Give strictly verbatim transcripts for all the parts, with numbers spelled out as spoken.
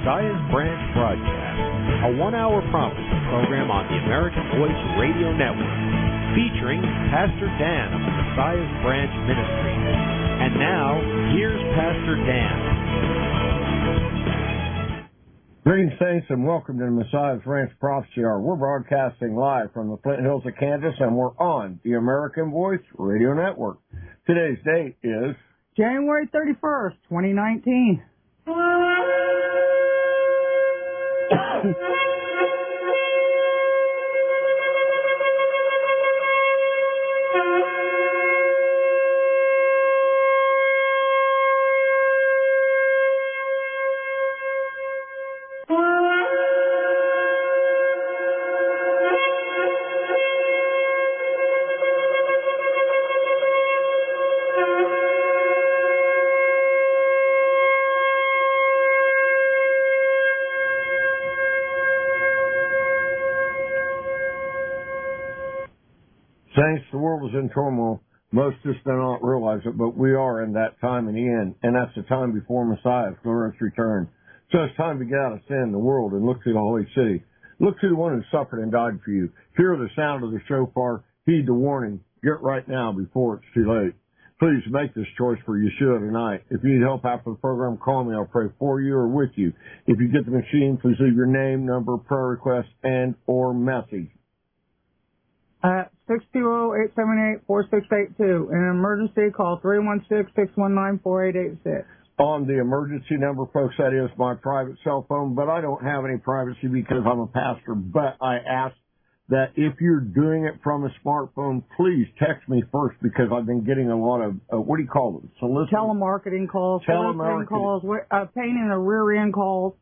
Messiah's Branch broadcast, a one-hour prophecy program on the American Voice Radio Network, featuring Pastor Dan of the Messiah's Branch Ministry. And now, here's Pastor Dan. Greetings, saints, and welcome to the Messiah's Branch Prophecy Hour. We're broadcasting live from the Flint Hills of Kansas, and we're on the American Voice Radio Network. Today's date is January thirty-first, twenty nineteen. Saints, the world is in turmoil. Most just do not realize it, but we are in that time in the end, and that's the time before Messiah's glorious return. So it's time to get out of sin, the world, and look to the holy city. Look to the one who suffered and died for you. Hear the sound of the shofar. Heed the warning. Get right now before it's too late. Please make this choice for Yeshua tonight. If you need help after the program, call me. I'll pray for you or with you. If you get the machine, please leave your name, number, prayer request, and or message. Uh, six two zero, eight seven eight, four six eight two. In an emergency, call three one six, six one nine, four eight eight six. On the emergency number, folks, that is my private cell phone, but I don't have any privacy because I'm a pastor. But I ask that if you're doing it from a smartphone, please text me first because I've been getting a lot of, uh, what do you call them? Solicit- Telemarketing calls, Telemarketing calls, uh, pain in the rear end calls.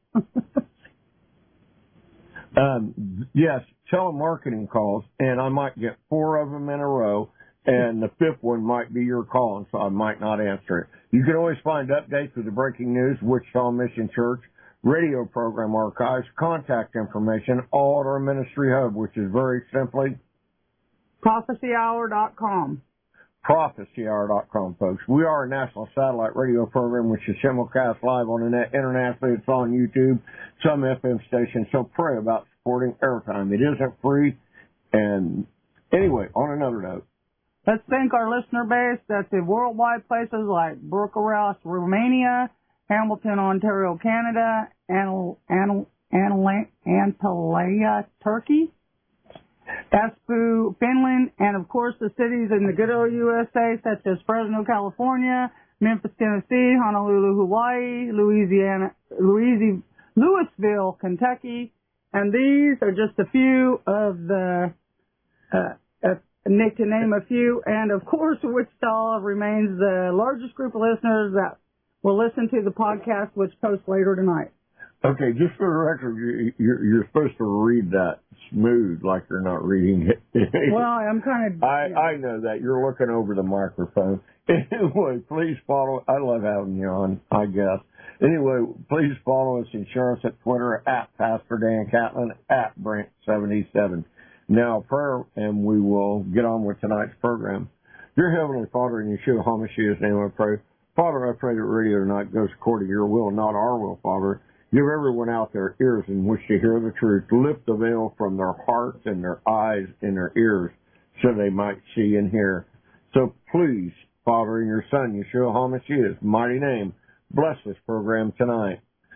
Um, yes, telemarketing calls, and I might get four of them in a row, and the fifth one might be your call, and so I might not answer it. You can always find updates with the breaking news, Wichita Mission Church, radio program archives, contact information, all at our ministry hub, which is very simply prophecy hour dot com. prophecy hour dot com, folks. We are a national satellite radio program which is simulcast live on the net internationally. It's on YouTube, some F M stations, so pray about supporting airtime. It isn't free. And anyway, on another note, let's thank our listener base at the worldwide places like Bucharest, Romania, Hamilton, Ontario, Canada, Antal- Antal- Antal- Antalya, Turkey, Espoo, Finland, and of course the cities in the good old U S A such as Fresno, California, Memphis, Tennessee, Honolulu, Hawaii, Louisiana, Louisiana, Louisville, Kentucky, and these are just a few of the, uh, uh, Nick to name a few, and of course Wichita remains the largest group of listeners that will listen to the podcast which posts later tonight. okay, just for the record, you- you're, you're supposed to read that smooth like you're not reading it. Well, I'm kind of... I, I know that. You're looking over the microphone. Anyway, please follow. I love having you on, I guess. Anyway, please follow us and share us at Twitter at Pastor Dan Catlin, at Brent seventy-seven. Now, prayer, and we will get on with tonight's program. Dear Heavenly Father, in Yeshua HaMashiach's name I pray. Father, I pray that radio tonight goes according to your will, not our will, Father. Give everyone out there ears in which to hear the truth. Lift the veil from their hearts and their eyes and their ears so they might see and hear. So please, Father, in your Son, Yeshua HaMashiach's mighty name, bless this program tonight.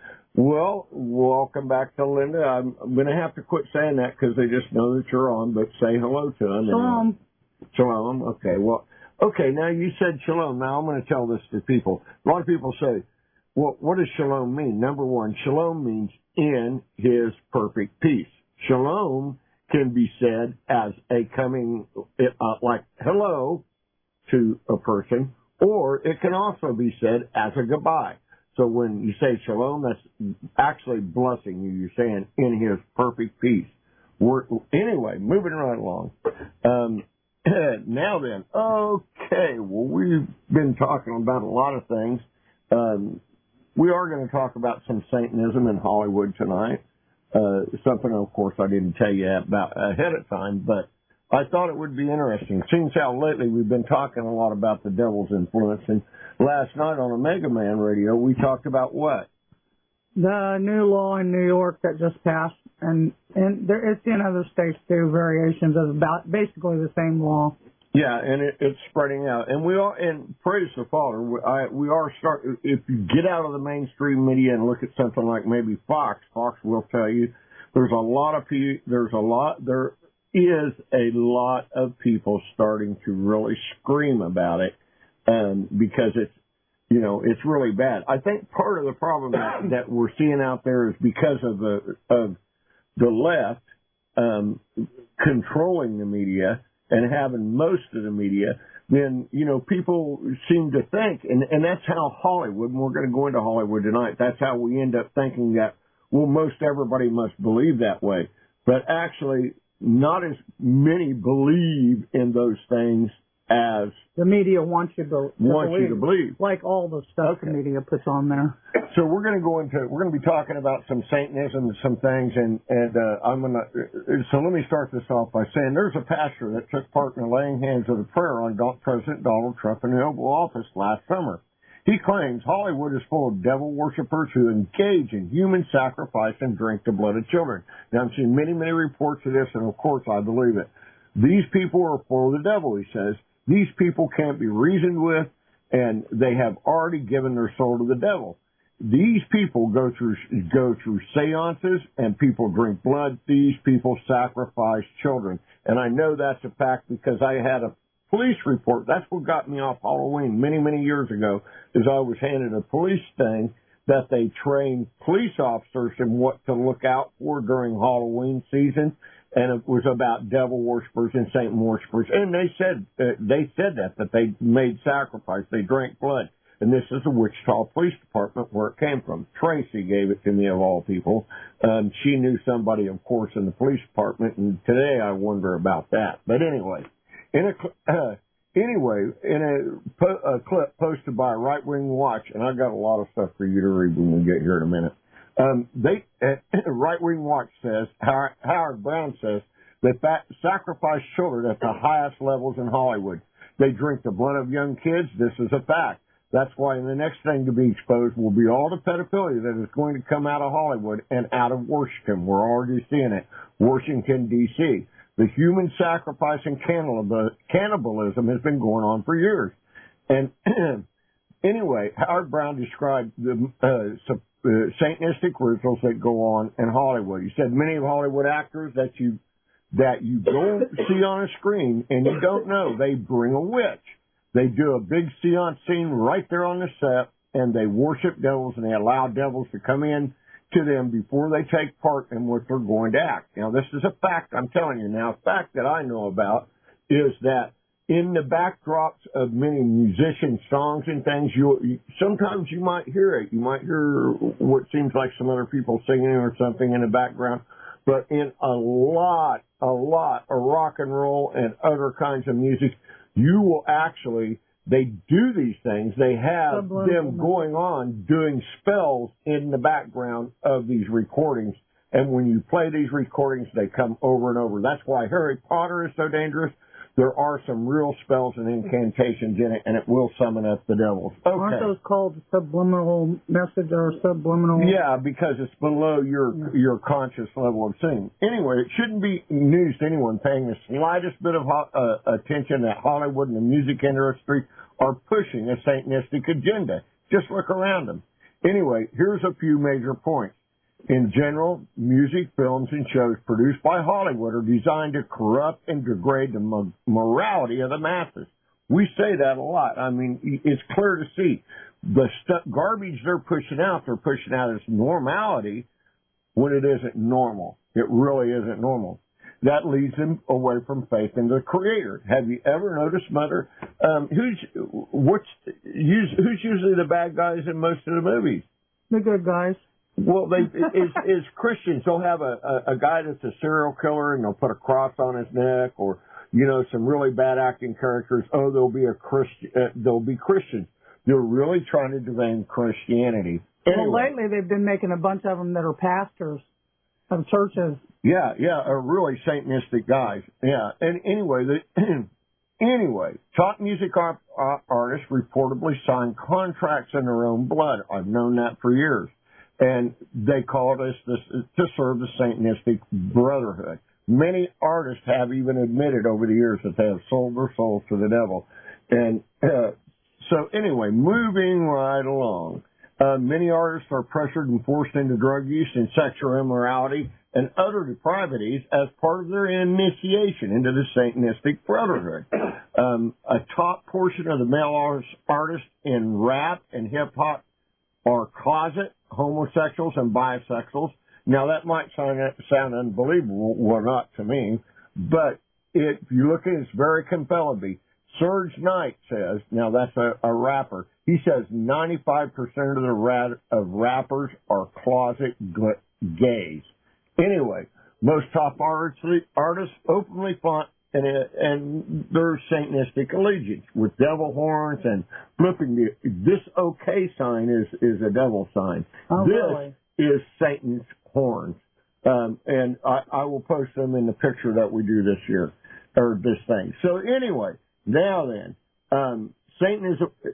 Well, welcome back to Linda. I'm, I'm going to have to quit saying that because they just know that you're on, but say hello to them. Shalom. Shalom. Okay, well, okay, now you said shalom. Now I'm going to tell this to people. A lot of people say, well, what does shalom mean? Number one, shalom means in his perfect peace. Shalom can be said as a coming, uh, like hello to a person, or it can also be said as a goodbye. So when you say shalom, that's actually blessing you. You're saying in his perfect peace. We're, anyway, moving right along. Um, now then, okay, well, we've been talking about a lot of things. Um, we are going to talk about some Satanism in Hollywood tonight. Uh, something, of course, I didn't tell you about ahead of time, but I thought it would be interesting. Seems how lately we've been talking a lot about the devil's influence. And last night on Omega Man Radio, we talked about what? The new law in New York that just passed, and and there, it's in other states too, variations of about basically the same law. Yeah, and it, it's spreading out, and we are. And praise the Father, we, I, we are start. If you get out of the mainstream media and look at something like maybe Fox, Fox will tell you there's a lot of people. There's a lot. There is a lot of people starting to really scream about it, um, because it's. You know, it's really bad. I think part of the problem that, that we're seeing out there is because of the of the left um, controlling the media and having most of the media. Then, you know, people seem to think, and, and that's how Hollywood, and we're going to go into Hollywood tonight, that's how we end up thinking that, well, most everybody must believe that way. But actually, not as many believe in those things as the media wants you to, to wants believe, you to believe, like all the stuff okay. the media puts on there. So we're going to go into we're going to be talking about some Satanism and some things, and and uh, I'm going to. So let me start this off by saying there's a pastor that took part in the laying hands of the prayer on President Donald Trump in the Oval Office last summer. He claims Hollywood is full of devil worshippers who engage in human sacrifice and drink the blood of children. Now, I've seen many, many reports of this, and of course I believe it. These people are full of the devil, he says. These people can't be reasoned with, and they have already given their soul to the devil. These people go through go through seances, and people drink blood. These people sacrifice children. And I know that's a fact because I had a police report. That's what got me off Halloween many, many years ago, is I was handed a police thing that they train police officers in what to look out for during Halloween season. And it was about devil worshippers and Satan worshippers. And they said, uh, they said that, that they made sacrifice. They drank blood. And this is the Wichita Police Department where it came from. Tracy gave it to me of all people. Um, she knew somebody, of course, in the police department. And today I wonder about that. But anyway, in a, uh, anyway, in a, po- a clip posted by Right Wing Watch, and I got a lot of stuff for you to read when we get here in a minute. Um, they, uh, Right Wing Watch says, Howard, Howard Brown says, they fa- sacrifice children at the highest levels in Hollywood. They drink the blood of young kids. This is a fact. That's why the next thing to be exposed will be all the pedophilia that is going to come out of Hollywood and out of Washington. We're already seeing it. Washington, D C The human sacrifice and cannibalism has been going on for years. And anyway, Howard Brown described the uh, Uh, Satanistic rituals that go on in Hollywood. He said many of Hollywood actors that you that you don't see on a screen and you don't know, they bring a witch. They do a big seance scene right there on the set, and they worship devils, and they allow devils to come in to them before they take part in what they're going to act. Now, this is a fact I'm telling you. Now, a fact that I know about is that in the backdrops of many musician songs and things, you sometimes you might hear it. You might hear what seems like some other people singing or something in the background. But in a lot, a lot of rock and roll and other kinds of music, you will actually, they do these things. They have them going on doing spells in the background of these recordings. And when you play these recordings, they come over and over. That's why Harry Potter is so dangerous. There are some real spells and incantations in it, and it will summon up the devils. Okay. Aren't those called subliminal message or subliminal? Yeah, because it's below your yeah. your conscious level of seeing. Anyway, it shouldn't be news to anyone paying the slightest bit of ho- uh, attention that Hollywood and the music industry are pushing a Satanistic agenda. Just look around them. Anyway, here's a few major points. In general, music, films, and shows produced by Hollywood are designed to corrupt and degrade the mo- morality of the masses. We say that a lot. I mean, it's clear to see. The stu- garbage they're pushing out, they're pushing out as normality when it isn't normal. It really isn't normal. That leads them away from faith in the Creator. Have you ever noticed, Mother, um, who's what's who's usually the bad guys in most of the movies? The good guys. Well, they as, as Christians, they'll have a, a, a guy that's a serial killer, and they'll put a cross on his neck, or you know, some really bad acting characters. Oh, they'll be a Christian. Uh, they'll be Christians. They're really trying to defend Christianity. Anyway. Well, lately they've been making a bunch of them that are pastors of churches. Yeah, yeah, are really Satanistic guys. Yeah, and anyway, the, anyway, top music art, uh, artists reportedly sign contracts in their own blood. I've known that for years. and they called us this, to serve the Satanistic Brotherhood. Many artists have even admitted over the years that they have sold their souls to the devil. And uh, so anyway, moving right along. Uh, many artists are pressured and forced into drug use and sexual immorality and other depravities as part of their initiation into the Satanistic Brotherhood. Um, a top portion of the male artists in rap and hip-hop are closet homosexuals and bisexuals. Now, that might sound, sound unbelievable, well, not to me, but if you look at it, it's very compelling. Surge Knight says, now that's a, a rapper, he says ninety-five percent of the rat, of rappers are closet g- gays. Anyway, most top artists, artists openly flaunt and, and their Satanistic allegiance with devil horns and flipping the, this okay sign is, is a devil sign. Oh, this really? is Satan's horns. Um, and I, I will post them in the picture that we do this year, or this thing. So anyway, now then, um, Satan is, a,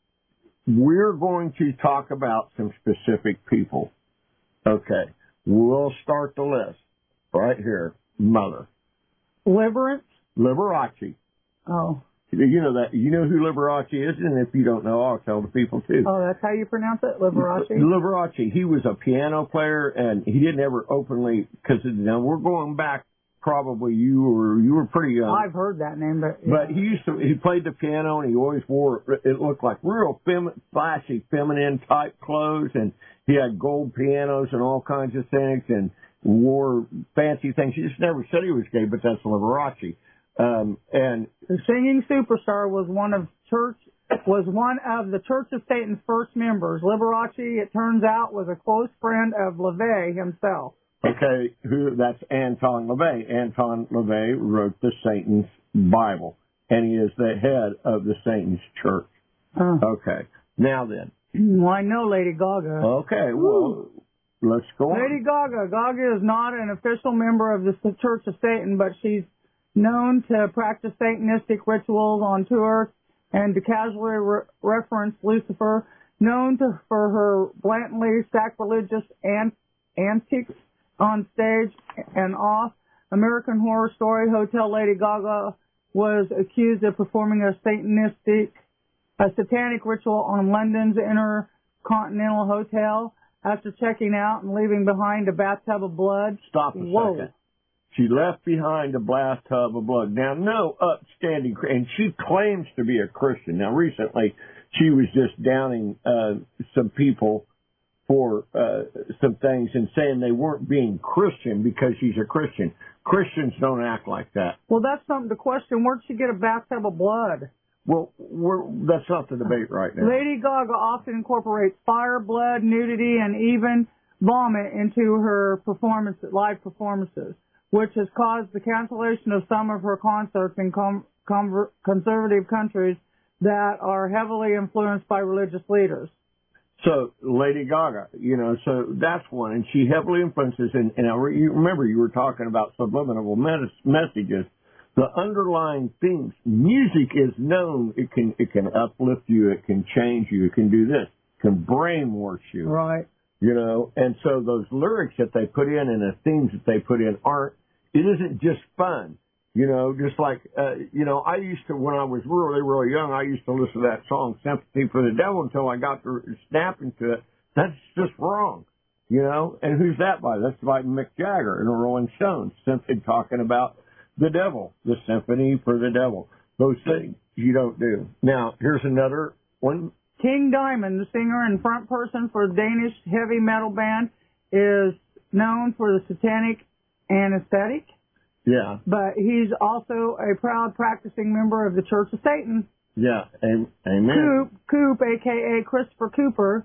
we're going to talk about some specific people. Okay. We'll start the list right here. Mother. Liberance? Liberace. Oh. You know that. You know who Liberace is, and if you don't know, I'll tell the people too. Oh, that's how you pronounce it, Liberace? Liberace. He was a piano player, and he didn't ever openly. Because now we're going back. Probably you were you were pretty young. I've heard that name, but yeah. But he used to. He played the piano, and he always wore. It looked like real fem, flashy, feminine type clothes, and he had gold pianos and all kinds of things, and wore fancy things. He just never said he was gay, but that's Liberace. Um, and the singing superstar was one of church was one of the Church of Satan's first members. Liberace, it turns out, was a close friend of LaVey himself. Okay, who that's Anton LaVey. Anton LaVey wrote the Satan's Bible, and he is the head of the Satan's Church. Uh, okay, now then. Well, I know Lady Gaga. Okay, well, let's go on. Lady Gaga. Gaga is not an official member of the Church of Satan, but she's known to practice Satanistic rituals on tour and to casually re- reference Lucifer, known to, for her blatantly sacrilegious an- antics on stage and off. American Horror Story Hotel Lady Gaga was accused of performing a Satanistic, a satanic ritual on London's Intercontinental Hotel after checking out and leaving behind a bathtub of blood. Stop a Whoa. second. She left behind a bathtub of blood. Now, no upstanding, and she claims to be a Christian. Now, recently, she was just downing uh, some people for uh, some things and saying they weren't being Christian because she's a Christian. Christians don't act like that. Well, that's something to question. Where'd she get a bathtub of blood? Well, we're, that's not the debate right now. Lady Gaga often incorporates fire, blood, nudity, and even vomit into her performance, live performances, which has caused the cancellation of some of her concerts in com- com- conservative countries that are heavily influenced by religious leaders. So, Lady Gaga, you know, so that's one, and she heavily influences, and, and I re- you remember you were talking about subliminal mes- messages. The underlying things, music is known, it can it can uplift you, it can change you, it can do this, it can brainwash you. Right. You know, and so those lyrics that they put in and the themes that they put in aren't, it isn't just fun. You know, just like, uh, you know, I used to, when I was really, really young, I used to listen to that song, Sympathy for the Devil, until I got to snap into it. That's just wrong, you know? And who's that by? That's by Mick Jagger and the Rolling Stones, simply talking about the devil, the Symphony for the Devil. Those things you don't do. Now, here's another one. King Diamond, the singer and front person for the Danish heavy metal band, is known for the satanic anesthetic. Yeah. But he's also a proud practicing member of the Church of Satan. Yeah. Amen. Coop, Coop, a k a. Christopher Cooper,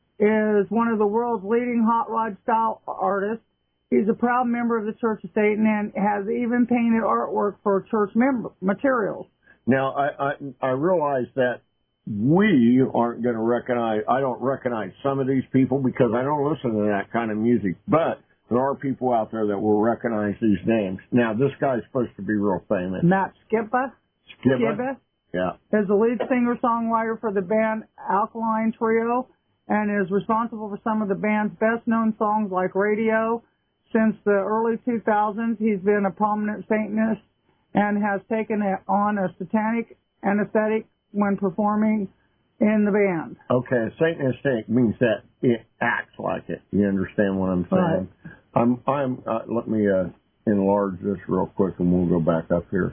is one of the world's leading hot rod style artists. He's a proud member of the Church of Satan and has even painted artwork for church member materials. Now, I, I, I realize that we aren't going to recognize, I don't recognize some of these people because I don't listen to that kind of music, but there are people out there that will recognize these names. Now, this guy's supposed to be real famous. Matt Skiba. Skiba? Yeah. Is the lead singer-songwriter for the band Alkaline Trio and is responsible for some of the band's best-known songs like Radio. Since the early two thousands, he's been a prominent Satanist and has taken on a satanic anesthetic when performing in the band. Okay, Satanistic means that it acts like it. You understand what I'm saying? Right. I'm, I'm, uh, let me uh, enlarge this real quick and we'll go back up here.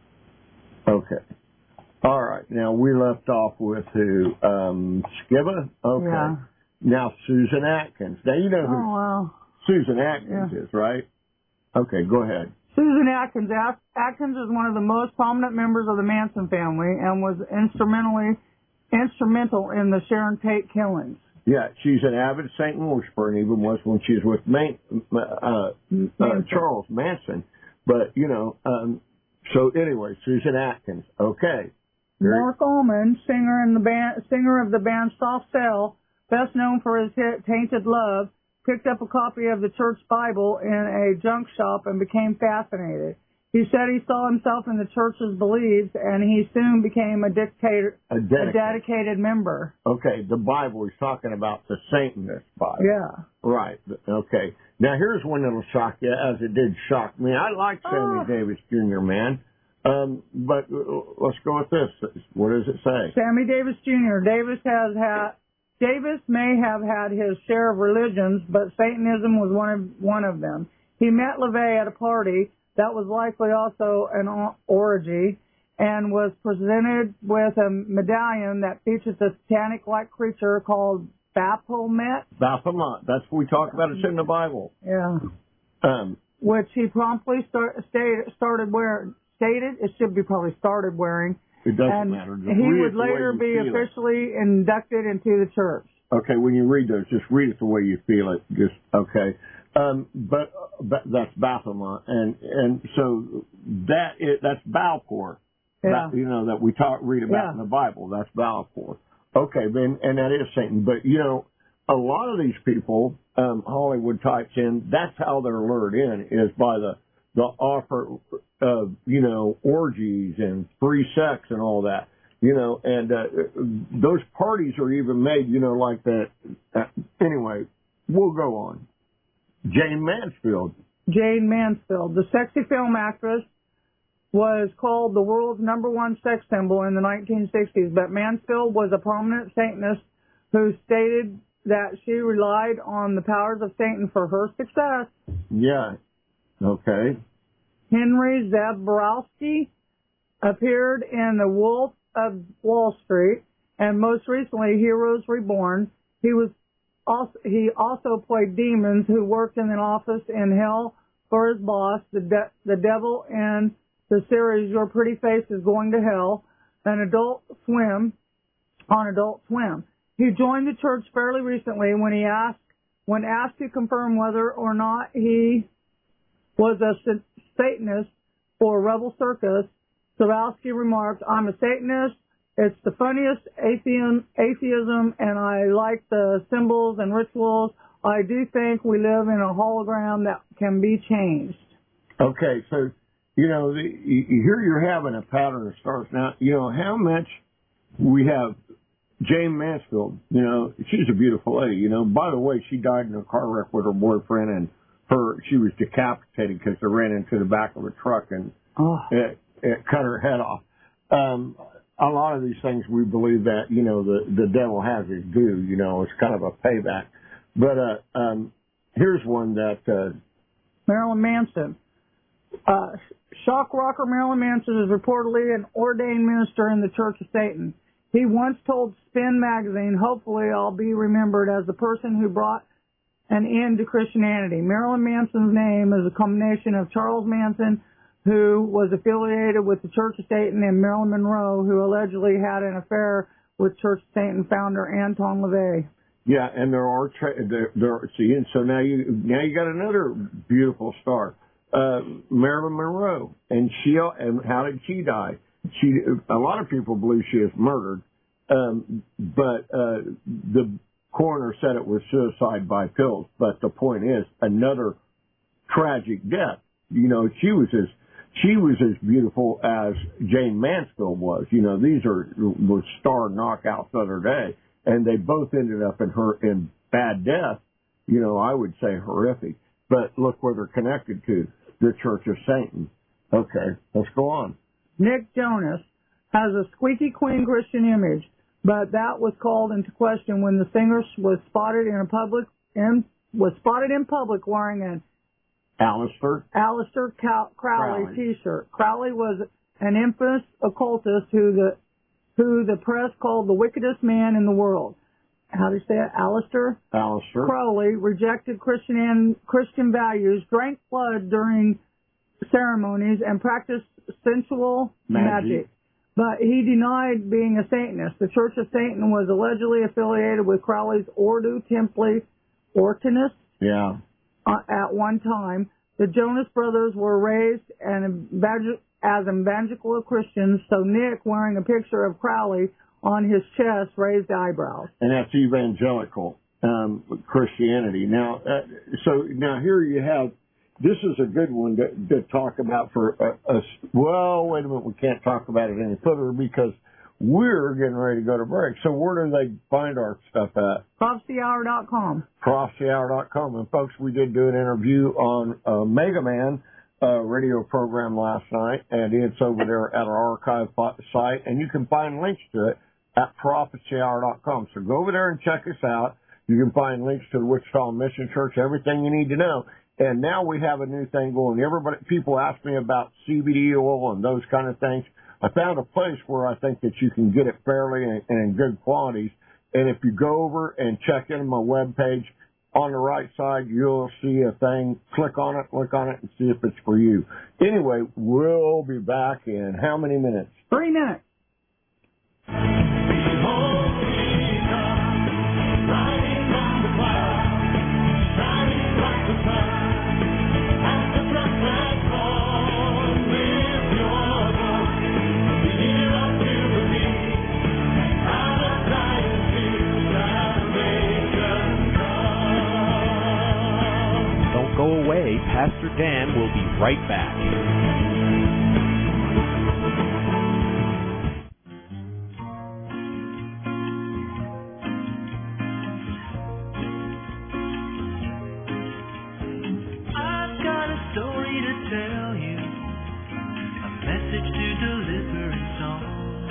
Okay. All right. Now, we left off with who? Um, Skiba? Okay. Yeah. Now, Susan Atkins. Now, you know who Oh, wow. Susan Atkins Yeah. is, right? Okay, go ahead. Susan Atkins. Atkins is one of the most prominent members of the Manson family and was instrumentally instrumental in the Sharon Tate killings. Yeah, she's an avid Satan worshiper and even was when she was with Man, uh, uh, Charles Manson. But, you know, um, so anyway, Susan Atkins. Okay. Mark Ullman, singer in the band, singer of the band Soft Cell, best known for his hit Tainted Love, picked up a copy of the church Bible in a junk shop and became fascinated. He said he saw himself in the church's beliefs, and he soon became a dictator, a dedicated, a dedicated member. Okay, the Bible, he's talking about the Satanist Bible. Yeah. Right, okay. Now, here's one that'll shock you, as it did shock me. I like Sammy oh. Davis Junior, man. Um, but let's go with this. What does it say? Sammy Davis Junior Davis has had, Davis may have had his share of religions, but Satanism was one of one of them. He met LaVey at a party that was likely also an orgy, and was presented with a medallion that features a satanic-like creature called Baphomet. Baphomet. That's what we talked about. It's in the Bible. Yeah. Um, Which he promptly start, stayed, started wearing. Stated it should be probably started wearing. It doesn't and matter. Just he read would it the way later you be feel officially it. inducted into the church. Okay, when you read those, just read it the way you feel it. Just okay. Um, but, but that's Baphomet, and and so that is, that's Balcor. Yeah. That, you know that we talk read about yeah. in the Bible. That's Balcor. Okay, then and that is Satan. But you know, a lot of these people, um, Hollywood types in. That's how they're lured in, is by the the offer of, you know, orgies and free sex and all that, you know, and uh, those parties are even made, you know, like that. Uh, anyway, we'll go on. Jayne Mansfield. Jayne Mansfield, the sexy film actress, was called the world's number one sex symbol in the nineteen sixties, but Mansfield was a prominent Satanist who stated that she relied on the powers of Satan for her success. Yeah. Okay. Henry Zabrowski appeared in The Wolf of Wall Street, and most recently, Heroes Reborn. He was also, he also played demons who worked in an office in hell for his boss, the de- the devil, in the series Your Pretty Face is Going to Hell, an Adult Swim on Adult Swim. He joined the church fairly recently when he asked when asked to confirm whether or not he was a Satanist for Rebel Circus. Zabrowski remarked, "I'm a Satanist. It's the funniest atheism, atheism, and I like the symbols and rituals. I do think we live in a hologram that can be changed." Okay, so, you know, the, you, here you're having a pattern of stars. Now, you know, how much we have Jayne Mansfield, you know, she's a beautiful lady, you know. By the way, she died in a car wreck with her boyfriend, and her she was decapitated because they ran into the back of a truck and oh. it, it cut her head off. Um, a lot of these things we believe that, you know, the, the devil has his due, you know, it's kind of a payback. But uh, um, here's one that... Uh, Marilyn Manson. Uh, shock rocker Marilyn Manson is reportedly an ordained minister in the Church of Satan. He once told Spin magazine, "Hopefully I'll be remembered as the person who brought an end to Christianity." Marilyn Manson's name is a combination of Charles Manson, who was affiliated with the Church of Satan, and Marilyn Monroe, who allegedly had an affair with Church of Satan founder Anton LaVey. Yeah, and there are tra- there, there are, see, and so now you now you got another beautiful star, uh, Marilyn Monroe, and she and how did she die? She a lot of people believe she was murdered, um, but uh, the coroner said it was suicide by pills. But the point is, another tragic death. You know, she was as she was as beautiful as Jayne Mansfield was. You know, these are were star knockouts the other day. and they both ended up in her in bad death. You know, I would say horrific. But look where they're connected to, the Church of Satan. Okay, let's go on. Nick Jonas has a squeaky clean Christian image, but that was called into question when the singer was spotted in a public in, was spotted in public wearing an Aleister Aleister Crowley, Crowley T-shirt. Crowley was an infamous occultist who the who the press called the wickedest man in the world. How do you say it? Aleister? Aleister Crowley rejected Christian and Christian values, drank blood during ceremonies, and practiced sensual magic. magic. But he denied being a Satanist. The Church of Satan was allegedly affiliated with Crowley's Ordo Templi Orientis. Yeah. Uh, at one time, the Jonas Brothers were raised and evangel- as evangelical Christians, so Nick, wearing a picture of Crowley on his chest, raised eyebrows. And that's evangelical um, Christianity. Now, uh, so now here you have, this is a good one to, to talk about for a, a, well, wait a minute, we can't talk about it any further because we're getting ready to go to break. So where do they find our stuff at? prophecy hour dot com. prophecy hour dot com. And folks, we did do an interview on uh, Mega Man uh, radio program last night, and it's over there at our archive site, and you can find links to it at prophecy hour dot com. So go over there and check us out. You can find links to the Wichita Mission Church, everything you need to know. And now we have a new thing going. Everybody, people ask me about C B D oil and those kind of things. I found a place where I think that you can get it fairly and, and in good quantities. And if you go over and check in my webpage, on the right side, you'll see a thing. Click on it, look on it, and see if it's for you. Anyway, we'll be back in how many minutes? Three minutes. Go away. Pastor Dan will be right back. I've got a story to tell you, a message to deliver in song.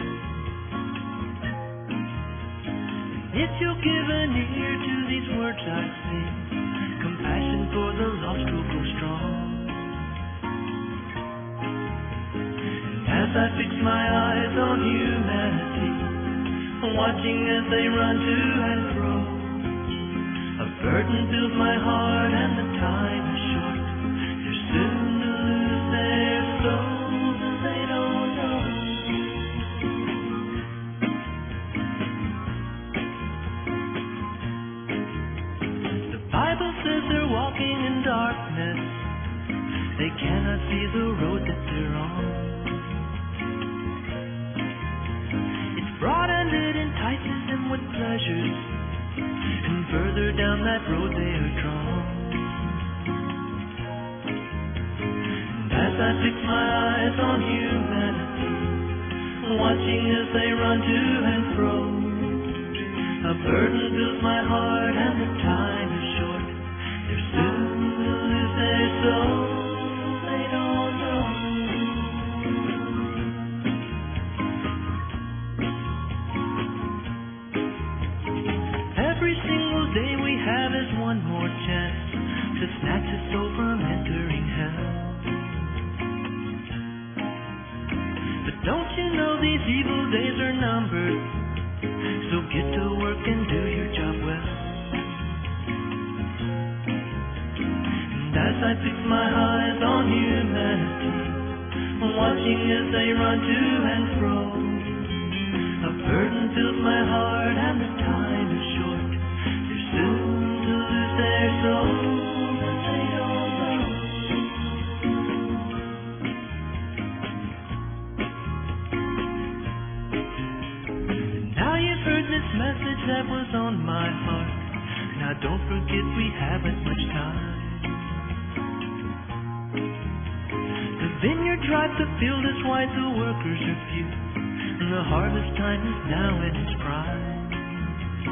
If you'll give an ear to these words I sing, compassion for the lost will grow strong. And as I fix my eyes on humanity, watching as they run to and fro, a burden fills my heart and the time is short. They're soon to lose their souls and they don't know. The Bible says they're walking in darkness. They cannot see the road that they're on. It's broad and it entices them with pleasures, and further down that road they are drawn. And as I fix my eyes on humanity, watching as they run to and fro, a burden fills my heart and the time is short. They're soon to lose their souls, they don't know. Every single day we have is one more chance to snatch a soul from entering hell. But don't you know these evil days are numbered? So get to work and do your job well. And as I fix my eyes on humanity, watching as they run to and fro, a burden fills my heart and the time is short. They're soon to lose their souls and they don't know. Now you've heard this message that was on my heart. Now don't forget we haven't much time. The vineyard ripe, the field is white, the workers are few, and the harvest time is now in its prime.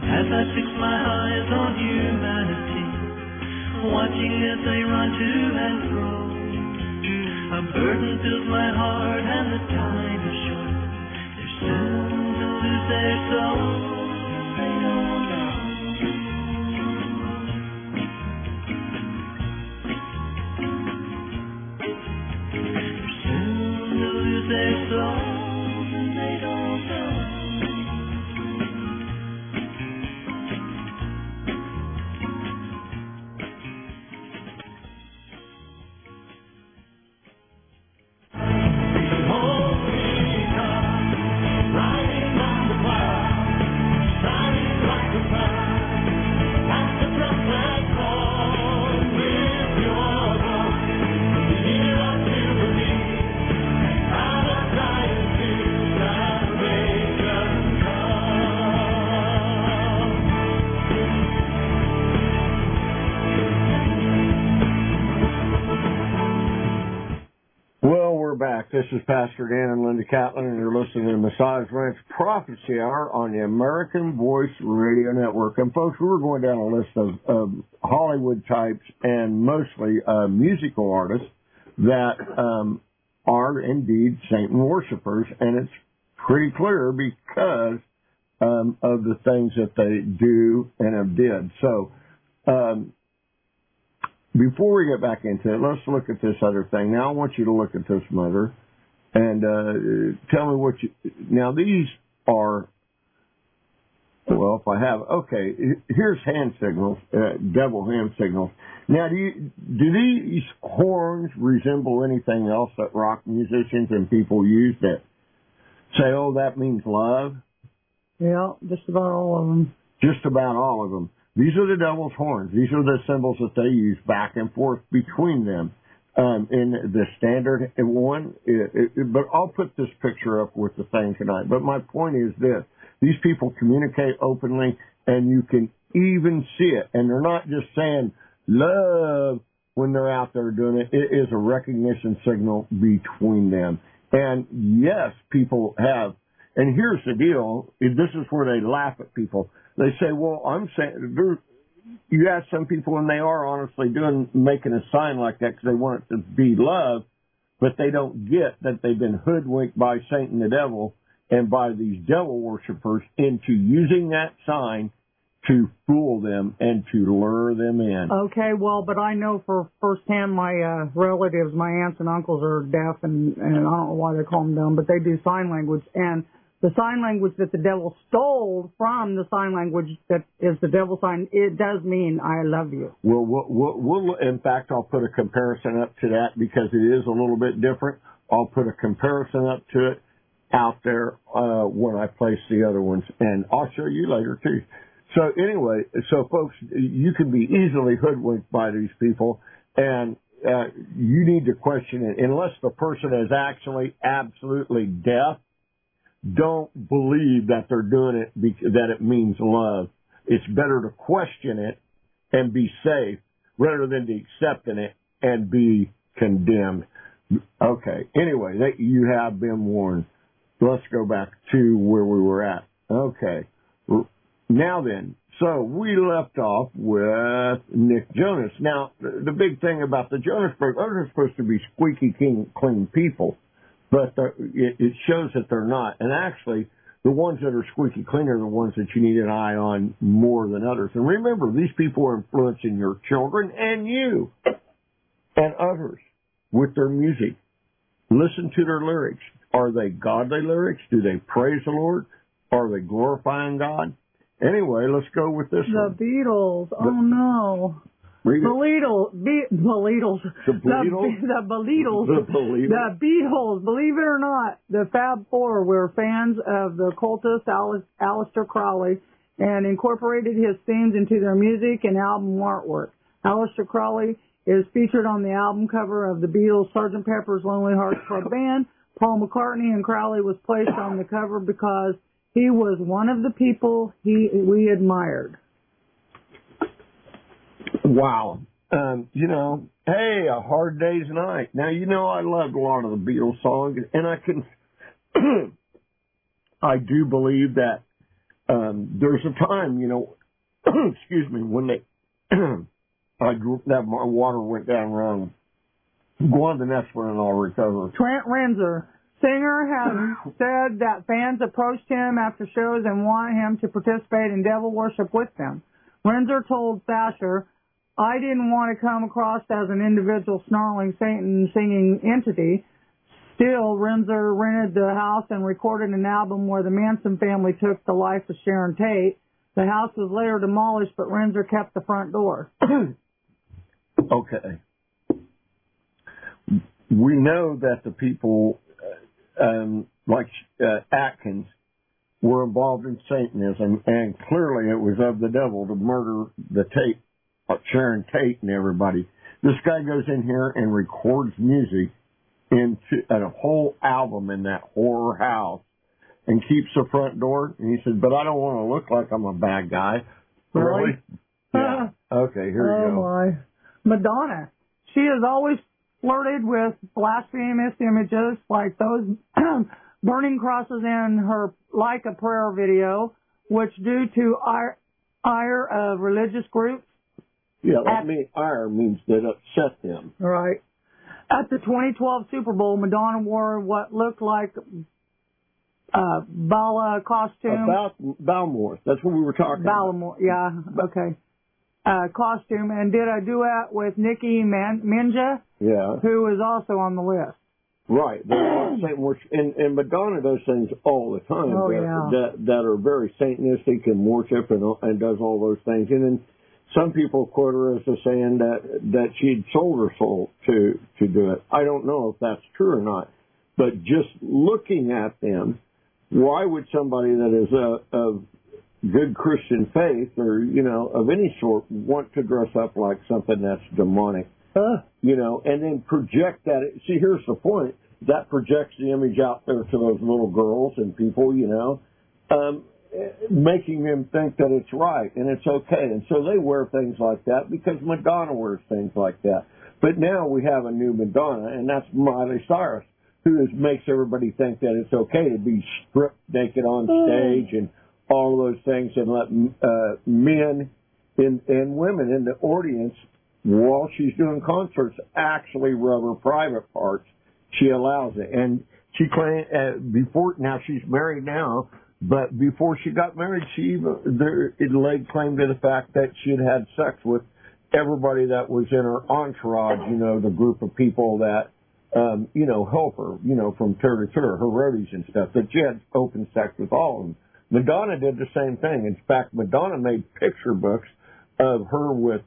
as I fix my eyes on humanity, watching as they run to and fro. A burden fills my heart and the time is short. They're soon to lose their souls and they don't know. They're soon to lose their souls and they don't know. This is Pastor Dan and Linda Catlin, and you're listening to the Messiah's Ranch Prophecy Hour on the American Voice Radio Network. And folks, we were going down a list of, of Hollywood types and mostly uh, musical artists that um, are indeed Satan worshipers, and it's pretty clear because um, of the things that they do and have did. So, um, before we get back into it, let's look at this other thing. Now I want you to look at this, Mother, and uh, tell me what you... Now these are... Well, if I have... Okay, here's hand signals, uh, devil hand signals. Now, do, you, do these horns resemble anything else that rock musicians and people use that say, oh, that means love? Yeah, just about all of them. Just about all of them. These are the devil's horns. These are the symbols that they use back and forth between them. Um, in the standard one, it, it, but I'll put this picture up with the thing tonight. But my point is this. These people communicate openly, and you can even see it. And they're not just saying love when they're out there doing it. It is a recognition signal between them. And yes, people have. And here's the deal. This is where they laugh at people. They say, well, I'm saying, you ask some people and they are honestly doing, making a sign like that because they want it to be love, but they don't get that they've been hoodwinked by Satan the devil and by these devil worshipers into using that sign to fool them and to lure them in. Okay, well, but I know for firsthand my uh, relatives, my aunts and uncles are deaf, and, and I don't know why they call them dumb, but they do sign language. And the sign language that the devil stole from the sign language that is the devil sign, it does mean I love you. Well, we'll, we'll, we'll in fact, I'll put a comparison up to that because it is a little bit different. I'll put a comparison up to it out there uh, when I place the other ones, and I'll show you later, too. So anyway, so folks, you can be easily hoodwinked by these people, and uh, you need to question it. Unless the person is actually absolutely deaf, don't believe that they're doing it because, that it means love. It's better to question it and be safe rather than to accepting it and be condemned. Okay, anyway, that you have been warned. Let's go back to where we were at. Okay. Now then, so we left off with Nick Jonas. Now, the, the big thing about the Jonas Brothers, they're supposed to be squeaky clean, clean people, but it, it shows that they're not. And actually, the ones that are squeaky clean are the ones that you need an eye on more than others. And remember, these people are influencing your children and you and others with their music. Listen to their lyrics. Are they godly lyrics? Do they praise the Lord? Are they glorifying God? Anyway, let's go with this the one. Beatles. The, oh, no. Read it. The Beatles. Be- the Beatles. The Beatles? The, the Beatles. The Beatles. The Beatles. Believe it or not, the Fab Four were fans of the cultist Al- Aleister Crowley and incorporated his themes into their music and album artwork. Aleister Crowley is featured on the album cover of the Beatles' Sergeant Pepper's Lonely Hearts Club Band. Paul McCartney and Crowley was placed on the cover because he was one of the people he we admired. Wow. Um, you know, hey, A Hard Day's Night. Now, you know, I loved a lot of the Beatles songs, and I can, I do believe that um, there's a time, you know, excuse me, when they, I grew, that my water went down wrong. Go on to the next one and I'll recover. Trent Renzer. Singer has said that fans approached him after shows and want him to participate in devil worship with them. Renzer told Thrasher, I didn't want to come across as an individual snarling Satan singing entity. Still, Renzer rented the house and recorded an album where the Manson family took the life of Sharon Tate. The house was later demolished, but Renzer kept the front door. Okay. We know that the people um, like uh, Atkins were involved in Satanism, and clearly it was of the devil to murder the Tate, uh, Sharon Tate and everybody. This guy goes in here and records music into a whole album in that horror house and keeps the front door. And he said, but I don't want to look like I'm a bad guy. Really? Really? Yeah. Okay, here oh you go. My. Madonna. She has always flirted with blasphemous images like those burning crosses in her Like a Prayer video, which due to ire, ire of religious groups. Yeah, that mean, ire means that upset them. Right. At the twenty twelve Super Bowl, Madonna wore what looked like a Bala costume. About Balmore. That's what we were talking Balmore, yeah, okay. Uh, costume, and did a duet with Nicki Man- Minaj, yeah, who is also on the list. Right. And, and Madonna does things all the time oh, that, yeah. that that are very Satanistic and worship and, and does all those things. And then some people quote her as saying that that she'd sold her soul to, to do it. I don't know if that's true or not. But just looking at them, why would somebody that is a, a good Christian faith or, you know, of any sort want to dress up like something that's demonic? Uh, you know, and then project that. See, here's the point. That projects the image out there to those little girls and people, you know, um, making them think that it's right and it's okay. And so they wear things like that because Madonna wears things like that. But now we have a new Madonna, and that's Miley Cyrus, who is, makes everybody think that it's okay to be stripped naked on stage and all of those things, and let uh, men and, and women in the audience, while she's doing concerts, actually rub her private parts. She allows it. And she claimed, uh, before, now she's married now, but before she got married, she even, there, it laid claim to the fact that she had had sex with everybody that was in her entourage, you know, the group of people that, um, you know, help her, you know, from tour to tour, her roadies and stuff, that she had open sex with all of them. Madonna did the same thing. In fact, Madonna made picture books of her with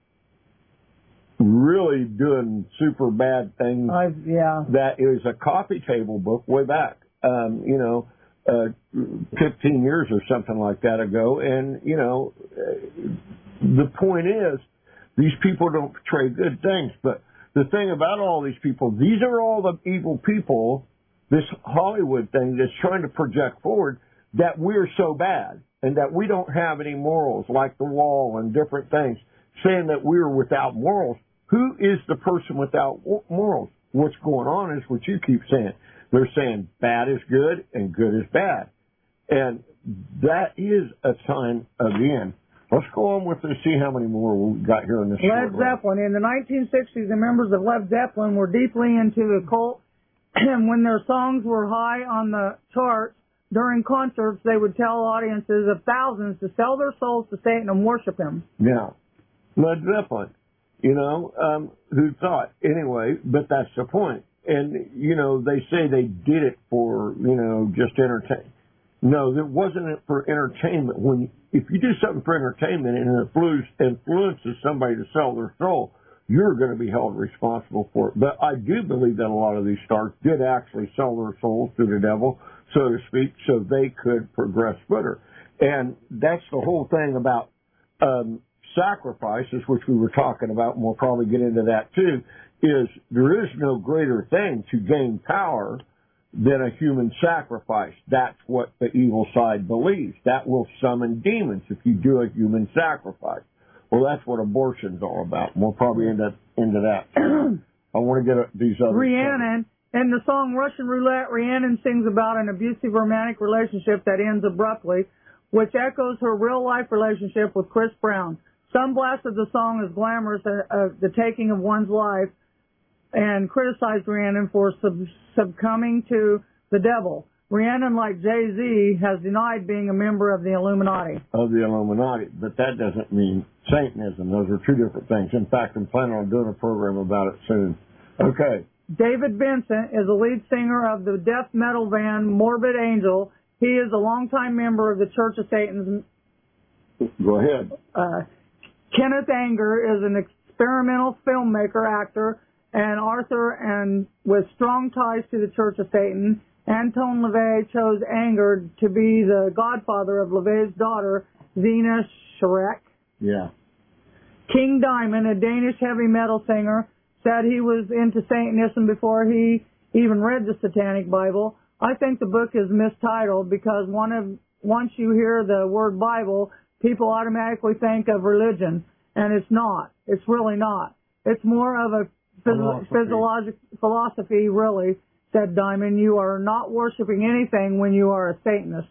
really doing super bad things. Uh, yeah. That it was a coffee table book way back, um, you know, uh, fifteen years or something like that ago. And, you know, uh, the point is, these people don't portray good things. But the thing about all these people, these are all the evil people, this Hollywood thing that's trying to project forward that we're so bad and that we don't have any morals, like the wall and different things, saying that we're without morals. Who is the person without morals? What's going on is what you keep saying. They're saying bad is good and good is bad. And that is a sign of the end. Let's go on with this, see how many more we've got here in this Led Zeppelin. In the nineteen sixties, the members of Led Zeppelin were deeply into the cult, and when their songs were high on the charts, during concerts, they would tell audiences of thousands to sell their souls to Satan and worship him. Yeah. Led Zeppelin. You know, um, who thought? Anyway, but that's the point. And, you know, they say they did it for, you know, just entertain. No, it wasn't it for entertainment. When if you do something for entertainment and it influences somebody to sell their soul, you're going to be held responsible for it. But I do believe that a lot of these stars did actually sell their souls to the devil, so to speak, so they could progress further. And that's the whole thing about um, sacrifices, which we were talking about, and we'll probably get into that too, is there is no greater thing to gain power than a human sacrifice. That's what the evil side believes. That will summon demons if you do a human sacrifice. Well, that's what abortion's all about. We'll probably end up into that. I want to get these other Rhiannon, in the song Russian Roulette, Rhiannon sings about an abusive romantic relationship that ends abruptly. which echoes her real-life relationship with Chris Brown. Some blasted the song as glamorous of the taking of one's life and criticized Rhiannon for sub- succumbing to the devil. Rhiannon, like Jay-Z, has denied being a member of the Illuminati. Of the Illuminati, but that doesn't mean Satanism. Those are two different things. In fact, I'm planning on doing a program about it soon. Okay. David Vincent is the lead singer of the death metal band Morbid Angel. He is a longtime member of the Church of Satan's. Go ahead. Uh, Kenneth Anger is an experimental filmmaker, actor, and author, and with strong ties to the Church of Satan. Anton LaVey chose Anger to be the godfather of LaVey's daughter, Zena Shrek. Yeah. King Diamond, a Danish heavy metal singer, said he was into Satanism before he even read the Satanic Bible. I think the book is mistitled because one of once you hear the word Bible, people automatically think of religion, and it's not. It's really not. It's more of a phys- physiologic philosophy, really, said Diamond. You are not worshiping anything when you are a Satanist.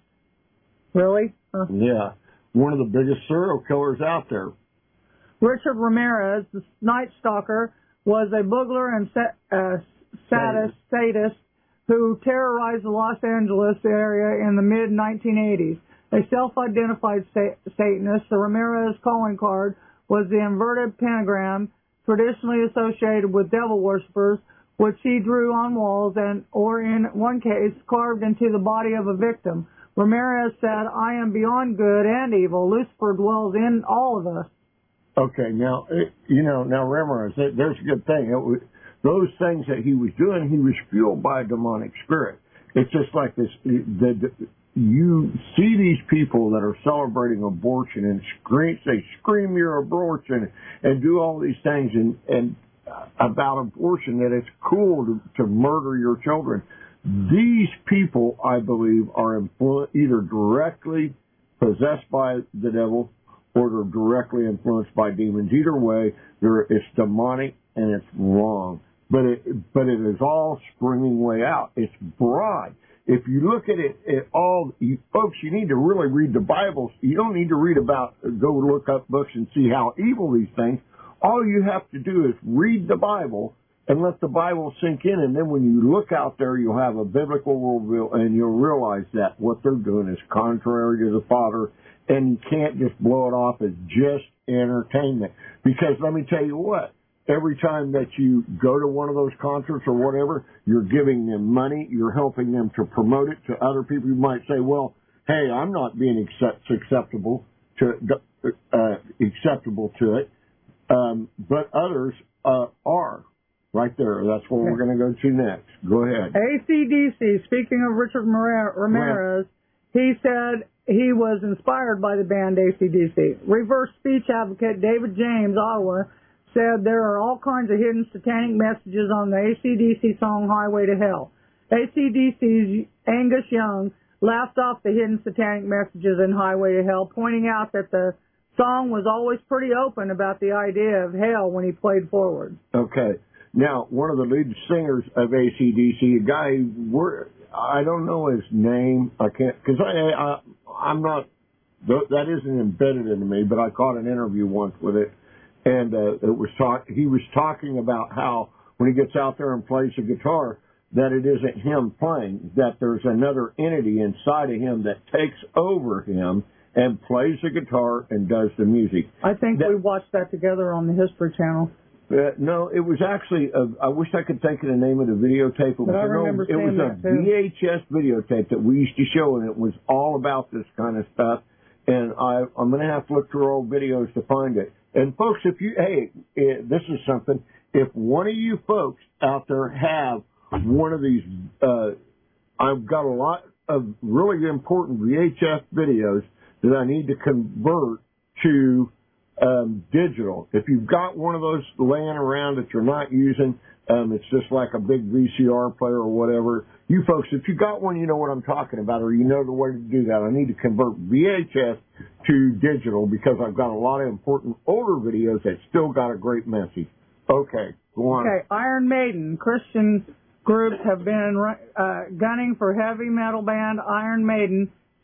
Really? Huh. Yeah. One of the biggest serial killers out there. Richard Ramirez, the Night Stalker, was a boogler and sa- uh, sadist, sadist who terrorized the Los Angeles area in the mid nineteen eighties. A self-identified sa- Satanist, the Ramirez calling card was the inverted pentagram traditionally associated with devil worshippers, which he drew on walls and, or in one case, carved into the body of a victim. Ramirez said, "I am beyond good and evil. Lucifer dwells in all of us." Okay, now, it, you know, now Ramirez, there's a good thing. It was, those things that he was doing, he was fueled by a demonic spirit. It's just like this, the, the, you see these people that are celebrating abortion and scream, they scream your abortion and do all these things and, and about abortion, that it's cool to, to murder your children. These people, I believe, are influ- either directly possessed by the devil or they're directly influenced by demons. Either way, it's demonic and it's wrong. But it, but it is all springing way out. It's broad. If you look at it, it all, you, folks, you need to really read the Bible. You don't need to read about, go look up books and see how evil these things. All you have to do is read the Bible and let the Bible sink in. And then when you look out there, you'll have a biblical worldview and you'll realize that what they're doing is contrary to the Father. And you can't just blow it off as just entertainment. Because let me tell you what, every time that you go to one of those concerts or whatever, you're giving them money, you're helping them to promote it to other people. You might say, well, hey, I'm not being accept, acceptable to uh, acceptable to it, um, but others uh, are. Right there. That's what we're going to go to next. Go ahead. A C D C, speaking of Richard Ramirez, he said he was inspired by the band A C D C. Reverse speech advocate David James, Ottawa, said there are all kinds of hidden satanic messages on the A C D C song Highway to Hell. A C D C's Angus Young laughed off the hidden satanic messages in Highway to Hell, pointing out that the song was always pretty open about the idea of hell when he played forward. Okay. Now, one of the lead singers of A C D C, a guy, we're, I don't know his name. I can't, because I, I, I'm not, that isn't embedded into me, but I caught an interview once with it. And uh, it was talk, he was talking about how when he gets out there and plays the guitar, that it isn't him playing, that there's another entity inside of him that takes over him and plays the guitar and does the music. I think that, we watched that together on the History Channel. Uh, no, it was actually, a, I wish I could think of the name of the videotape. It was, but I remember it was a that V H S videotape that we used to show, and it was all about this kind of stuff. And I, I'm going to have to look through old videos to find it. And folks, if you, hey, it, this is something, if one of you folks out there have one of these, uh, I've got a lot of really important V H S videos that I need to convert to um, digital. If you've got one of those laying around that you're not using, um, it's just like a big V C R player or whatever. You folks, if you got one, you know what I'm talking about, or you know the way to do that. I need to convert V H S to digital because I've got a lot of important older videos that still got a great message. Okay, go on. Okay, Iron Maiden, Christian groups have been uh, gunning for heavy metal band Iron Maiden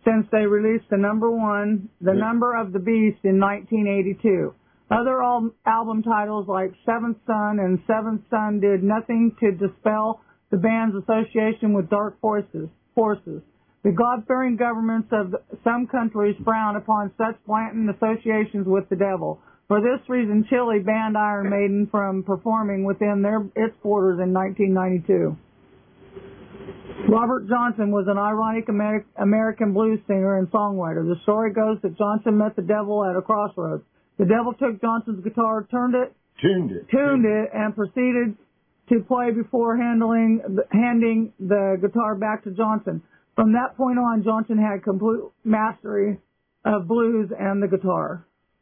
since they released the number one, The Yeah. Number of the Beast in nineteen eighty-two. Other al- album titles like Seventh Son and Seventh Son did nothing to dispel the band's association with dark forces. forces. The God-fearing governments of some countries frown upon such blatant associations with the devil. For this reason, Chile banned Iron Maiden from performing within their its borders in nineteen ninety-two. Robert Johnson was an ironic Amer- American blues singer and songwriter. The story goes that Johnson met the devil at a crossroads. The devil took Johnson's guitar, turned it, Tuned it. tuned it, and proceeded to play before handling, handing the guitar back to Johnson. From that point on, Johnson had complete mastery of blues and the guitar.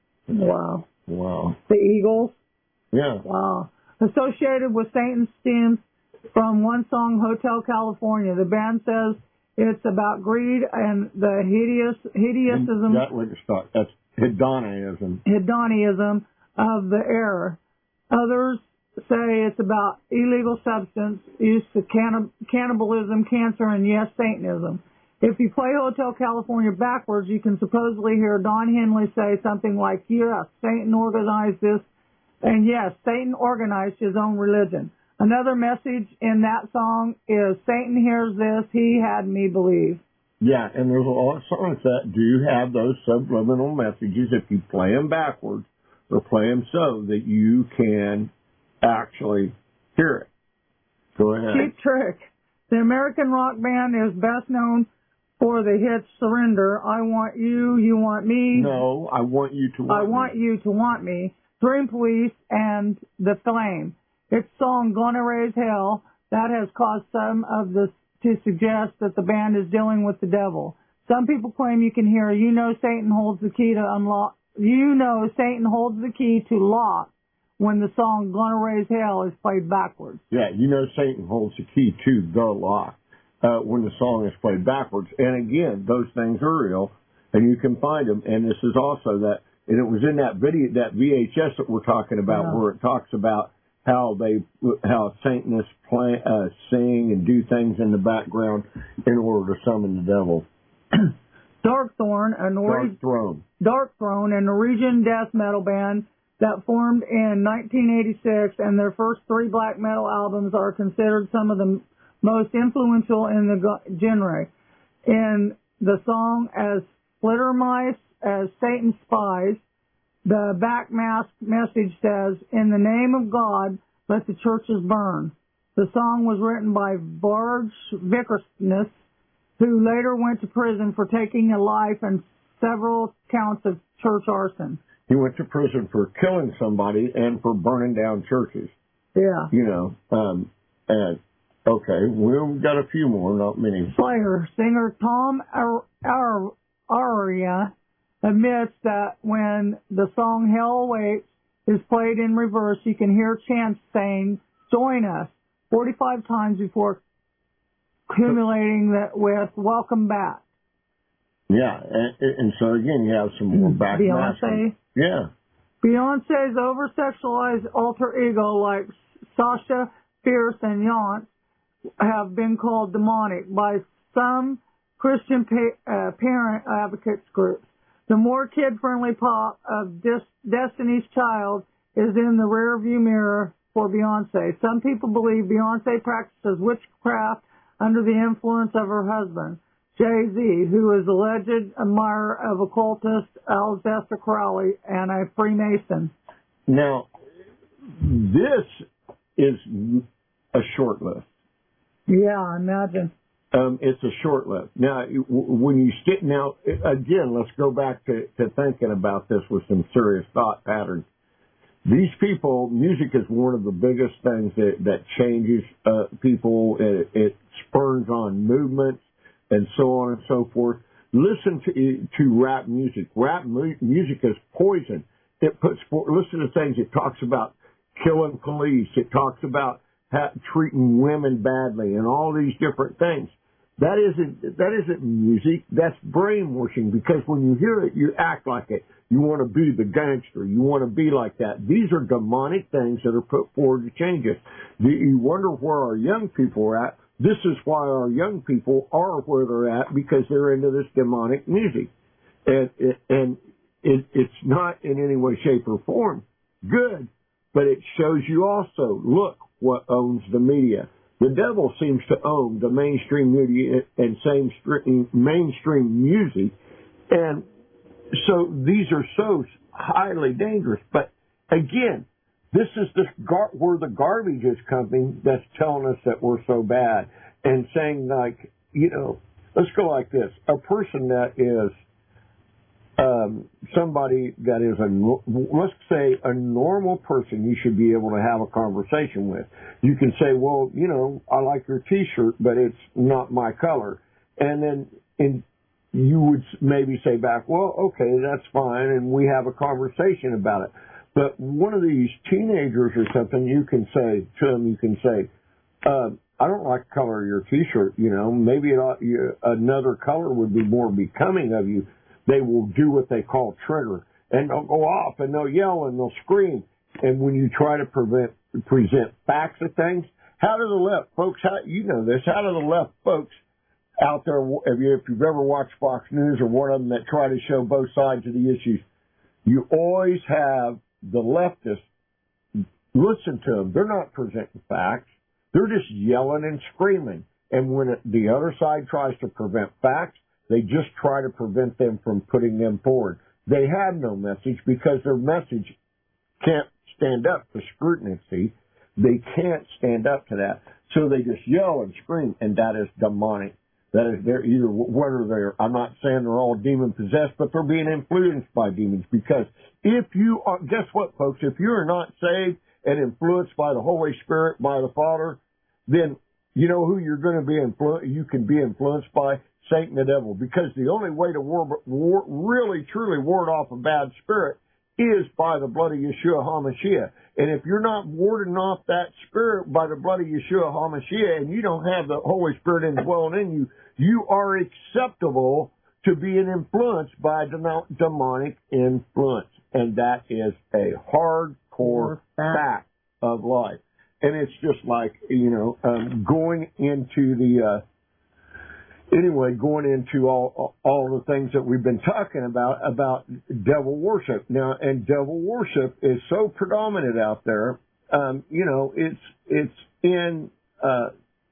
Wow. Wow. The Eagles. Yeah. Wow. Associated with Satan's stems from one song, Hotel California. The band says it's about greed and the hideous, hideousism. That would start. That's hedonism. Hedonism of the era. Others say it's about illegal substance use, cannib- cannibalism, cancer, and yes, Satanism. If you play Hotel California backwards, you can supposedly hear Don Henley say something like, yes, Satan organized this, and yes, Satan organized his own religion. Another message in that song is, Satan hears this, he had me believe. Yeah, and there's a lot of songs that do have those subliminal messages if you play them backwards or play them so that you can actually hear it. Go ahead. Cheap Trick. The American rock band is best known for the hits Surrender, I Want You, You Want Me. No, I Want You to Want I Want Me. You to Want Me, Dream Police, and The Flame. Its song, Gonna Raise Hell, that has caused some of this to suggest that the band is dealing with the devil. Some people claim you can hear, you know Satan holds the key to unlock, you know Satan holds the key to lock when the song Gonna Raise Hell is played backwards. Yeah, you know Satan holds the key to the lock uh, when the song is played backwards. And again, those things are real, and you can find them. And this is also that, and it was in that video, that V H S that we're talking about, Yeah. where it talks about how they, how Satanists play, uh, sing and do things in the background in order to summon the devil. Darkthrone, a Norwegian Dark Throne. Darkthrone, a Norwegian death metal band that formed in nineteen eighty-six, and their first three black metal albums are considered some of the most influential in the go- genre. In the song As Flittermice as Satan's Spies, the back mask message says, in the name of God, let the churches burn. The song was written by Varg Vikernes, who later went to prison for taking a life and several counts of church arson. He went to prison for killing somebody and for burning down churches. Yeah. You know, um, and okay, we've got a few more, not many. Slayer singer Tom Ar- Ar- Araya admits that when the song Hell Awaits is played in reverse, you can hear chants saying, join us, forty-five times before accumulating that with welcome back. Yeah, and, and so again, you have some more back Beyonce. masking. Yeah. Beyonce's over-sexualized alter ego like Sasha Fierce and Yance have been called demonic by some Christian pa- uh, parent advocates groups. The more kid-friendly pop of Dis- Destiny's Child is in the rear-view mirror for Beyonce. Some people believe Beyonce practices witchcraft under the influence of her husband, Jay-Z, who is alleged admirer of occultist Aleister Crowley and a Freemason. Now, this is a short list. Yeah, I imagine. Um, it's a short list. Now, when you sit now, again, let's go back to, to thinking about this with some serious thought patterns. These people, music is one of the biggest things that, that changes uh, people. It, it spurs on movements and so on and so forth. Listen to to rap music. Rap mu- music is poison. It puts listen to things. It talks about killing police. It talks about ha- treating women badly and all these different things. That isn't that isn't music. That's brainwashing, because when you hear it, you act like it. You want to be the gangster. You want to be like that. These are demonic things that are put forward to change us. You wonder where our young people are at. This is why our young people are where they're at, because they're into this demonic music. And, and it, it's not in any way, shape, or form good, but it shows you also, look what owns the media. The devil seems to own the mainstream media and same mainstream music. And so these are so highly dangerous. But again, this is this gar- where the garbage is coming that's telling us that we're so bad and saying, like, you know, let's go like this. A person that is um, somebody that is, a let's say, a normal person you should be able to have a conversation with. You can say, well, you know, I like your T-shirt, but it's not my color. And then in, you would maybe say back, well, okay, that's fine, and we have a conversation about it. But one of these teenagers or something, you can say to them, you can say, uh, I don't like the color of your T-shirt, you know, maybe it ought, you, another color would be more becoming of you. They will do what they call trigger, and they'll go off, and they'll yell, and they'll scream. And when you try to prevent, present facts of things, how do the left, folks, how, you know this, how do the left folks out there, if, you, if you've ever watched Fox News or one of them that try to show both sides of the issues, you always have the leftists listen to them. They're not presenting facts. They're just yelling and screaming. And when it, the other side tries to prevent facts, they just try to prevent them from putting them forward. They have no message because their message can't stand up to scrutiny. They can't stand up to that. So they just yell and scream, and that is demonic. That is, they're either, whether they're, I'm not saying they're all demon possessed, but they're being influenced by demons. Because if you are, guess what, folks, if you are not saved and influenced by the Holy Spirit, by the Father, then you know who you're going to be influenced, you can be influenced by? Satan the devil. Because the only way to war, war, really, truly ward off a bad spirit is by the blood of Yeshua HaMashiach. And if you're not warding off that spirit by the blood of Yeshua HaMashiach and you don't have the Holy Spirit indwelling in you, you are acceptable to being influenced by demonic influence. And that is a hardcore fact of life. And it's just like, you know, um, going into the, uh, Anyway, going into all all the things that we've been talking about, about devil worship. Now, and devil worship is so predominant out there, um, you know, it's it's in, uh,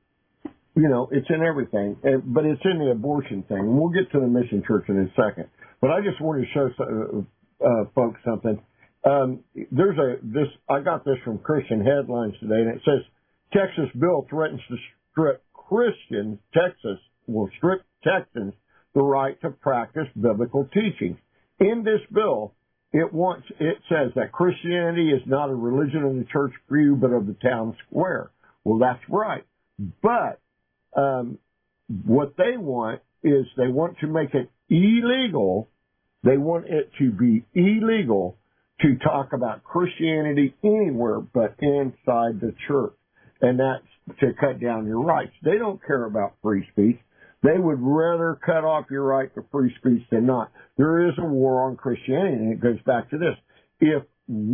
you know, it's in everything, but it's in the abortion thing. And we'll get to the Mission Church in a second. But I just wanted to show uh, folks something. Um, there's a, this, I got this from Christian Headlines today, and it says, Texas bill threatens to strip Christians, Texas, will strip Texans the right to practice biblical teachings. In this bill, it wants, it says that Christianity is not a religion of the church for you, but of the town square. Well, that's right. But um, what they want is they want to make it illegal. They want it to be illegal to talk about Christianity anywhere but inside the church. And that's to cut down your rights. They don't care about free speech. They would rather cut off your right to free speech than not. There is a war on Christianity, and it goes back to this. If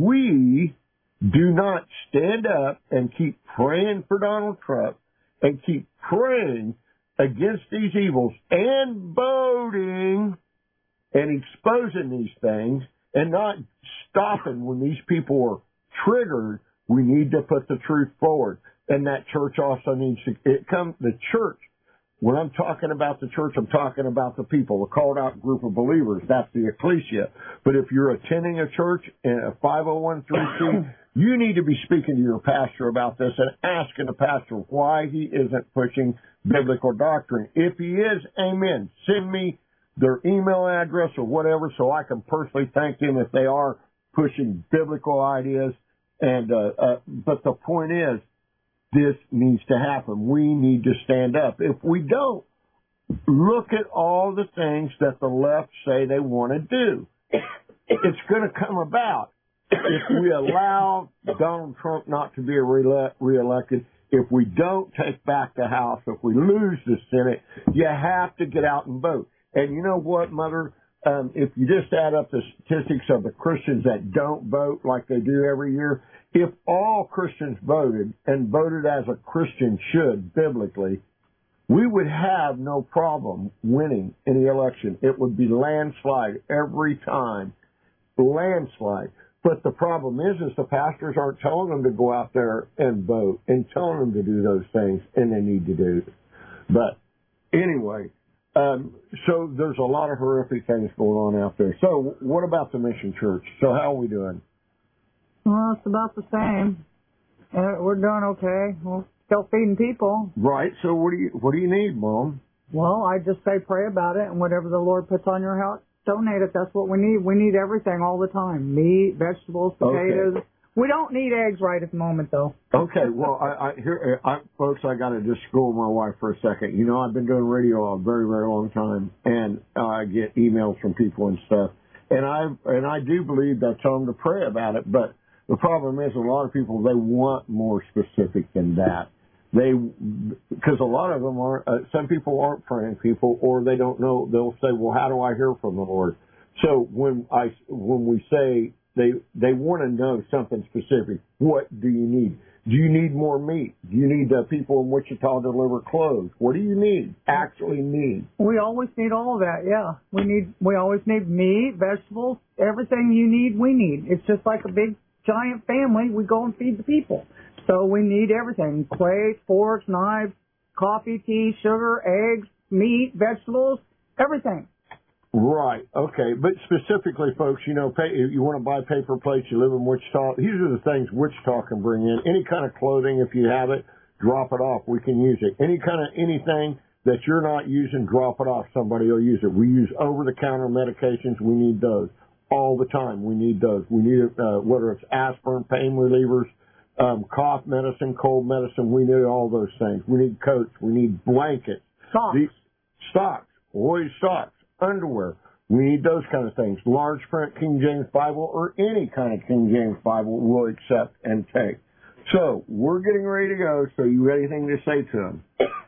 we do not stand up and keep praying for Donald Trump and keep praying against these evils and voting and exposing these things and not stopping when these people are triggered, we need to put the truth forward. And that church also needs to, it come, the church, when I'm talking about the church, I'm talking about the people, the called out group of believers. That's the ecclesia. But if you're attending a church in a five oh one c three, you need to be speaking to your pastor about this and asking the pastor why he isn't pushing biblical doctrine. If he is, amen. Send me their email address or whatever so I can personally thank them if they are pushing biblical ideas. And uh, uh, but the point is, this needs to happen. We need to stand up. If we don't, look at all the things that the left say they want to do. It's going to come about if we allow Donald Trump not to be re- reelected, if we don't take back the House, if we lose the Senate, you have to get out and vote. And you know what, Mother? um, if you just add up the statistics of the Christians that don't vote like they do every year, if all Christians voted and voted as a Christian should biblically, we would have no problem winning any election. It would be landslide every time. Landslide. But the problem is, is the pastors aren't telling them to go out there and vote and telling them to do those things, and they need to do it. But anyway, um, so there's a lot of horrific things going on out there. So what about the mission church? So how are we doing? Well, it's about the same. Uh, we're doing okay. We're still feeding people. Right. So what do you what do you need, Mom? Well, I just say pray about it, and whatever the Lord puts on your heart, donate it. That's what we need. We need everything all the time. Meat, vegetables, potatoes. Okay. We don't need eggs right at the moment, though. Okay. Well, I, I here, I, folks, I got to just school my wife for a second. You know, I've been doing radio a very, very long time, and uh, I get emails from people and stuff, and I and I do believe that tell them to pray about it, but the problem is a lot of people, they want more specific than that. They, because a lot of them are, uh, some people aren't praying people, or they don't know, they'll say, well, how do I hear from the Lord? So when I, when we say they, they want to know something specific, what do you need? Do you need more meat? Do you need uh, people in Wichita to deliver clothes? What do you need? Actually need? We always need all of that, yeah. We need, we always need meat, vegetables, everything you need, we need. It's just like a big giant family. We go and feed the people. So we need everything. Plates, forks, knives, coffee, tea, sugar, eggs, meat, vegetables, everything. Right. Okay. But specifically, folks, you know, pay, if you want to buy paper plates, you live in Wichita, these are the things Wichita can bring in. Any kind of clothing, if you have it, drop it off. We can use it. Any kind of anything that you're not using, drop it off. Somebody will use it. We use over-the-counter medications. We need those all the time. We need those. We need it, uh, whether it's aspirin, pain relievers, um, cough medicine, cold medicine. We need all those things. We need coats. We need blankets. Socks. These, socks. Always socks. Underwear. We need those kind of things. Large print King James Bible or any kind of King James Bible we'll accept and take. So we're getting ready to go. So you got anything to say to them?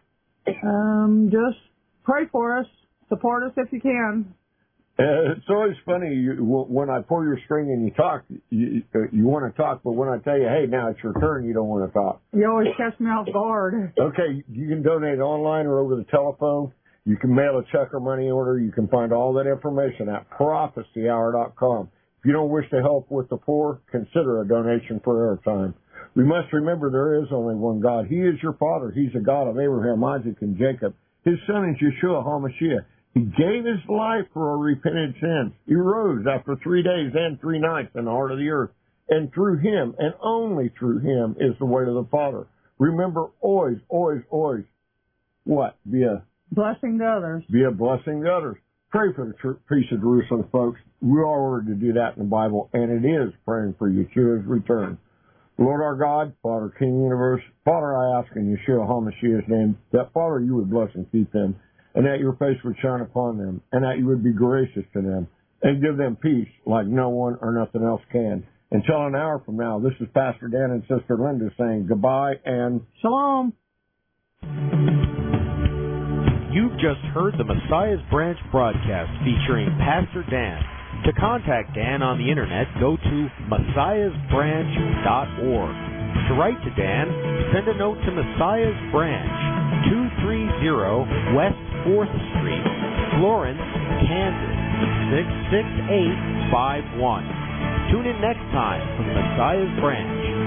Um, just pray for us. Support us if you can. Uh, it's always funny you, when I pull your string and you talk, you, you want to talk, but when I tell you, hey, now it's your turn, you don't want to talk. You always catch me off guard. Okay, you can donate online or over the telephone. You can mail a check or money order. You can find all that information at prophecy hour dot com. If you don't wish to help with the poor, consider a donation for airtime. We must remember there is only one God. He is your Father. He's the God of Abraham, Isaac, and Jacob. His son is Yeshua HaMashiach. He gave his life for our repented sins. He rose after three days and three nights in the heart of the earth. And through him, and only through him, is the way to the Father. Remember, always, always, always, what? Be a blessing to others. Be a blessing to others. Pray for the peace of Jerusalem, folks. We are ordered to do that in the Bible, and it is praying for Yeshua's return. Lord our God, Father, King of the universe, Father, I ask in Yeshua HaMashiach's name that, Father, you would bless and keep them, and that your face would shine upon them, and that you would be gracious to them, and give them peace like no one or nothing else can. Until an hour from now, this is Pastor Dan and Sister Linda saying goodbye and shalom. You've just heard the Messiah's Branch broadcast featuring Pastor Dan. To contact Dan on the internet, go to messiahs branch dot org. To write to Dan, send a note to Messiah's Branch, two thirty West fourth Street, Florence, Kansas, six six eight five one. Tune in next time for the Messiah's Branch.